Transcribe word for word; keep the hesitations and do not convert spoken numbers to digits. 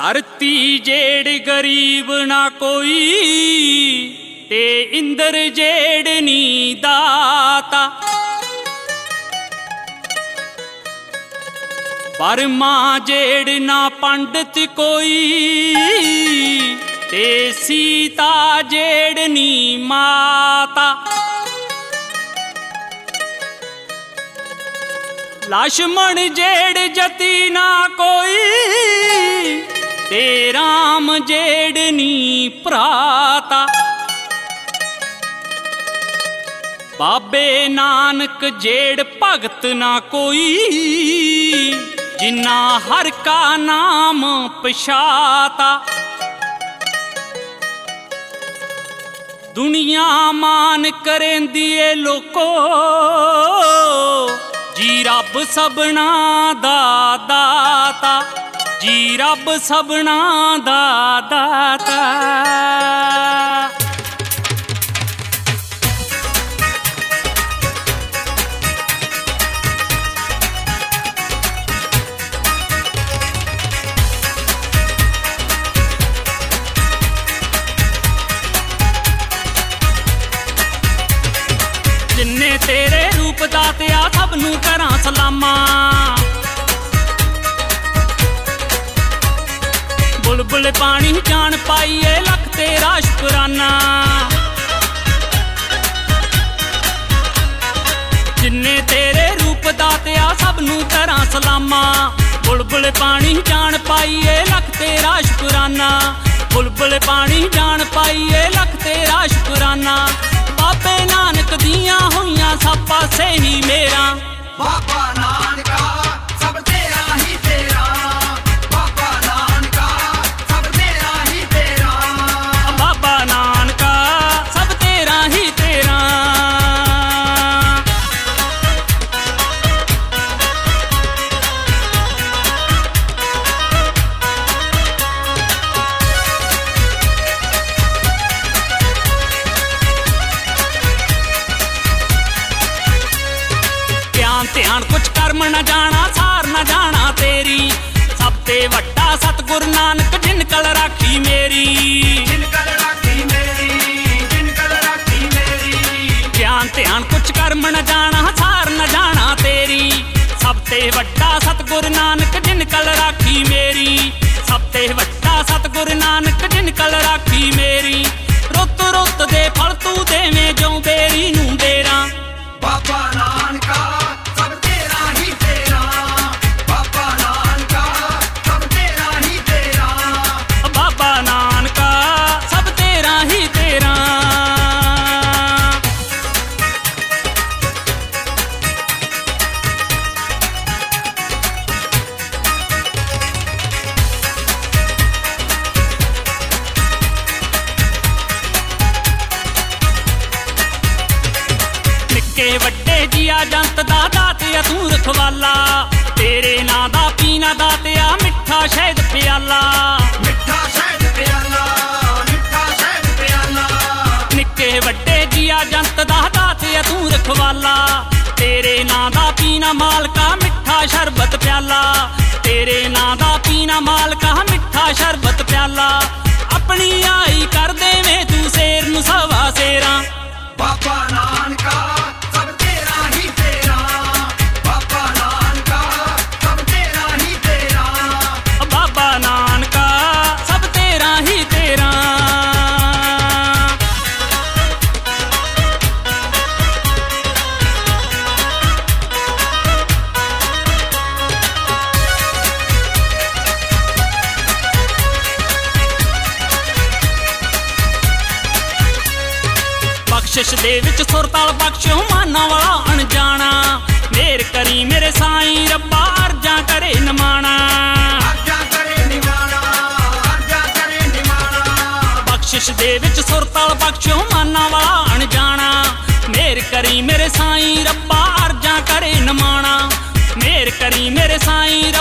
धरती जेड़ गरीब ना कोई ते इंद्र जेड़ नी दाता। पर मां जेड़ ना पंडित कोई ते सीता जेड़ नी माता। लक्ष्मण जेड़ जती ना कोई ते राम जेड़ नी भ्राता। बाबे नानक जेड़ भगत ना कोई जिन्ना हर का नाम पछाता। दुनिया मान करेंदी ए लोको जी रब सबना दा दाता। जी रब सबना दा दाता। जिन्ने तेरे रूप दातिया सब नू करां सलामा। बुलबुल पानी जान पाईए लख तेरा शुकराना। जिन्ने तेरे रूप दातिया सब नू करां सलामा। बुलबुल पानी जान पाईए लख तेरा शुकराना। बुलबुल पानी जान पाईए लख तेरा शुकराना। बाबे नानक दियां होइयां सब पासे ही मेरा। बाबा नानका सब तेरा ही तेरा। बाबा नानका सब तेरा ही तेरा। बाबा नानका सब तेरा ही तेरा। ध्यान कुछ कर्म न जाना सार न जाना तेरी। सब ते वड्डा सतगुरु नानक जिनकल राखी मेरी। जिनकल राखी मेरी। जिनकल राखी मेरी। ध्यान ध्यान कुछ कर्म न जाना सार न जाना तेरी। सब ते वड्डा सतगुरु नानक जिनकल राखी मेरी। सब ते वड्डा सतगुरु नानक जिनकल राखी मेरी। रुत रुत दे फल तू देवे जो बेरी नू बेरा। बाबा नानका सब तेरा ही तेरा। बाबा नानका सब तेरा ही तेरा। बाबा नानका सब तेरा ही तेरा। निक्के वड्डे जिया जंत दा दातिया तू रखवाला। तेरे नां दा पीना दातिया मिठा शहद प्याला। मिठा शहद प्याला। मिठा शहद प्याला। निक्के वड्डे जिया जंत दा दातिया तू रखवाला। तेरे नां दा पीना मालका मिठा शरबत प्याला। तेरे नां दा पीना मालका मिठा शरबत प्याला। अपनी आई कर देवे तू शेर नू सवा शेरा। बाबा नानका सब तेरा ही तेरा। बाबा नानका सब तेरा ही तेरा। बाबा नानका सब तेरा ही तेरा। बख्शिश दे विच सुरताल बख्शो माना वाला अनजाना। मेर करी मेरे साईं रब्बा अर्जा करे निमाना। अर्जा करे निमाना। अर्जा करे निमाना। बख्शिश दे विच सुरताल बख्शो माना वाला अनजाना। मेर करी मेरे साईं रब्बा अर्जा करे निमाना। मेर करी मेरे साईं